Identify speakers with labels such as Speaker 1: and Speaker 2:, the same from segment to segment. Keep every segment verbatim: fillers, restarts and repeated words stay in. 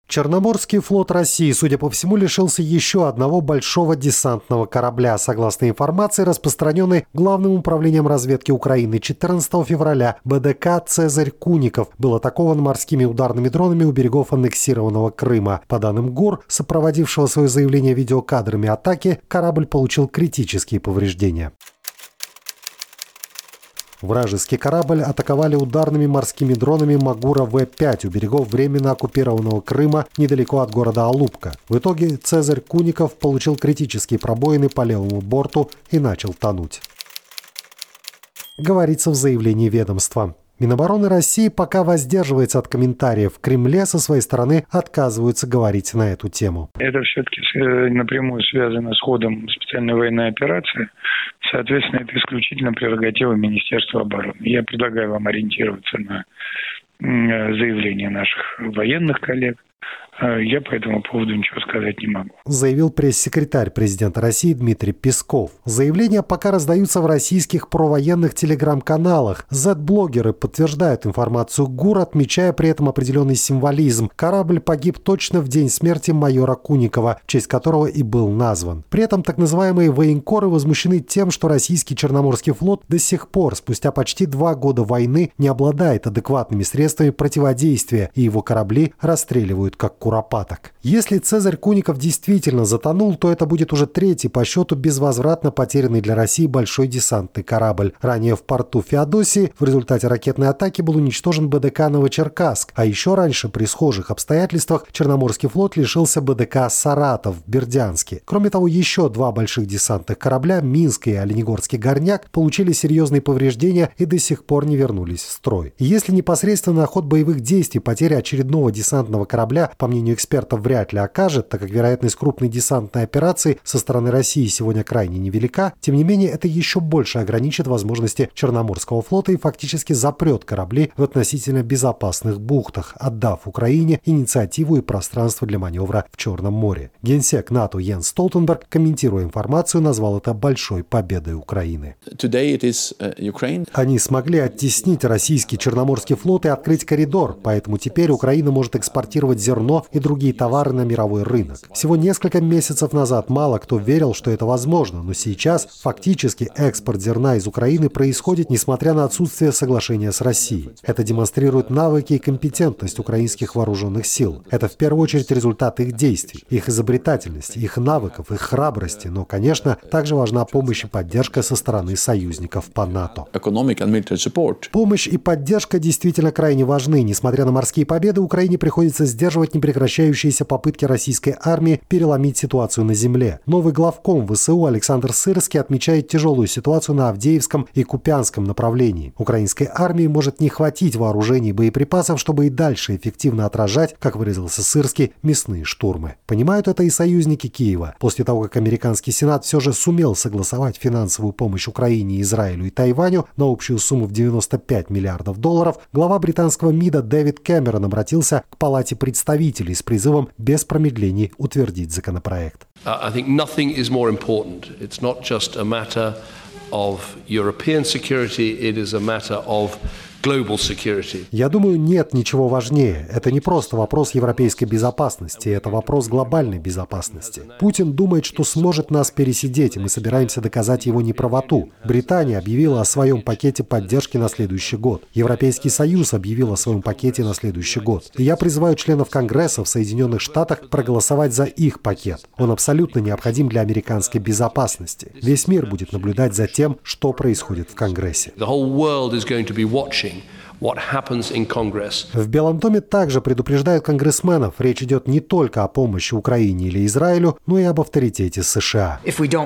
Speaker 1: Черноморский флот России, судя по всему, лишился еще одного большого десантного корабля. Согласно информации, распространенной Главным управлением разведки Украины, четырнадцатого февраля БДК «Цезарь Куников» был атакован морскими ударными дронами у берегов аннексированного Крыма. По данным ГУР, сопроводившего свое заявление видеокадрами атаки, корабль получил критические повреждения. Вражеский корабль атаковали ударными морскими дронами Магура В пять у берегов временно оккупированного Крыма недалеко от города Алупка. В итоге «Цезарь Куников» получил критические пробоины по левому борту и начал тонуть. Говорится в заявлении ведомства. Минобороны России пока воздерживается от комментариев. В Кремле со своей стороны отказываются говорить на эту тему.
Speaker 2: Это все-таки напрямую связано с ходом специальной военной операции. Соответственно, это исключительно прерогатива Министерства обороны. Я предлагаю вам ориентироваться на заявления наших военных коллег. Я по этому поводу ничего сказать не могу.
Speaker 1: Заявил пресс-секретарь президента России Дмитрий Песков. Заявления пока раздаются в российских провоенных телеграм-каналах. Зет-блогеры подтверждают информацию ГУР, отмечая при этом определенный символизм. Корабль погиб точно в день смерти майора Куникова, в честь которого и был назван. При этом так называемые военкоры возмущены тем, что российский Черноморский флот до сих пор, спустя почти два года войны, не обладает адекватными средствами противодействия, и его корабли расстреливают как куропаток. Если «Цезарь Куников» действительно затонул, то это будет уже третий по счету безвозвратно потерянный для России большой десантный корабль. Ранее в порту Феодосии в результате ракетной атаки был уничтожен БДК «Новочеркасск», а еще раньше при схожих обстоятельствах Черноморский флот лишился БДК «Саратов» в Бердянске. Кроме того, еще два больших десантных корабля, Минский и Оленегорский «Горняк», получили серьезные повреждения и до сих пор не вернулись в строй. И если непосредственно на ход боевых действий потеря очередного десантного корабля, по мнению экспертов, вряд ли окажет, так как вероятность крупной десантной операции со стороны России сегодня крайне невелика, тем не менее это еще больше ограничит возможности Черноморского флота и фактически запрет корабли в относительно безопасных бухтах, отдав Украине инициативу и пространство для маневра в Черном море. Генсек НАТО Йенс Столтенберг, комментируя информацию, назвал это большой победой Украины. Они смогли оттеснить российский Черноморский флот и открыть коридор, поэтому теперь Украина может экспортировать зерно и другие товары на мировой рынок. Всего несколько месяцев назад мало кто верил, что это возможно, но сейчас фактически экспорт зерна из Украины происходит, несмотря на отсутствие соглашения с Россией. Это демонстрирует навыки и компетентность украинских вооруженных сил. Это в первую очередь результат их действий, их изобретательности, их навыков, их храбрости, но, конечно, также важна помощь и поддержка со стороны союзников по НАТО. Помощь и поддержка действительно крайне важны. Несмотря на морские победы, Украине приходится сдерживать непрекращающиеся попытки российской армии переломить ситуацию на земле. Новый главком ВСУ Александр Сырский отмечает тяжелую ситуацию на Авдеевском и Купянском направлении. Украинской армии может не хватить вооружений и боеприпасов, чтобы и дальше эффективно отражать, как выразился Сырский, мясные штурмы. Понимают это и союзники Киева. После того, как американский Сенат все же сумел согласовать финансовую помощь Украине, Израилю и Тайваню на общую сумму в девяносто пять миллиардов долларов, глава британского МИДа Дэвид Кэмерон обратился к Палате представителей с призывом без промедлений утвердить законопроект.
Speaker 3: I think nothing is more important. It's not just a matter of European security, it is a matter of global security.
Speaker 1: Я думаю, нет ничего важнее. Это не просто вопрос европейской безопасности, это вопрос глобальной безопасности. Путин думает, что сможет нас пересидеть, и мы собираемся доказать его неправоту. Британия объявила о своем пакете поддержки на следующий год. Европейский Союз объявил о своем пакете на следующий год. И я призываю членов Конгресса в Соединенных Штатах проголосовать за их пакет. Он абсолютно необходим для американской безопасности. Весь мир будет наблюдать за тем, что происходит в Конгрессе.
Speaker 3: The whole world is going to be watching what happens in Congress.
Speaker 1: В Белом доме также предупреждают конгрессменов. Речь идет не только о помощи Украине или Израилю, но и об авторитете США.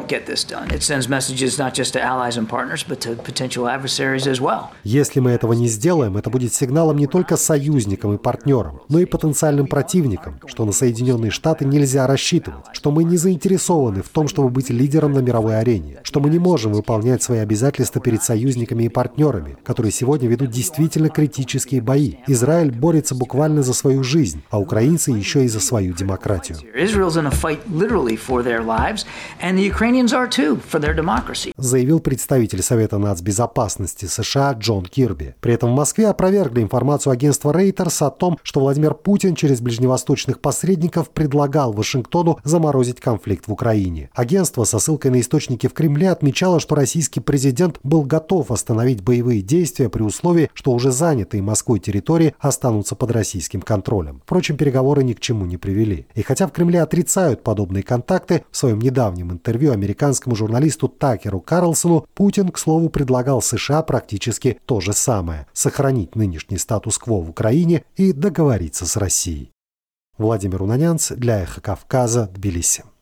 Speaker 1: Если мы этого не сделаем, это будет сигналом не только союзникам и партнерам, но и потенциальным противникам, что на Соединенные Штаты нельзя рассчитывать, что мы не заинтересованы в том, чтобы быть лидером на мировой арене, что мы не можем выполнять свои обязательства перед союзниками и партнерами, которые сегодня ведут действительно действительно критические бои. Израиль борется буквально за свою жизнь, а украинцы еще и за свою демократию. Заявил представитель Совета нацбезопасности США Джон Кирби. При этом в Москве опровергли информацию агентства Reuters о том, что Владимир Путин через ближневосточных посредников предлагал Вашингтону заморозить конфликт в Украине. Агентство со ссылкой на источники в Кремле отмечало, что российский президент был готов остановить боевые действия при условии, что уже занятые Москвой территории останутся под российским контролем. Впрочем, переговоры ни к чему не привели. И хотя в Кремле отрицают подобные контакты, в своем недавнем интервью американскому журналисту Такеру Карлсону Путин, к слову, предлагал США практически то же самое – сохранить нынешний статус-кво в Украине и договориться с Россией. Владимир Унанянц для Эхо Кавказа, Тбилиси.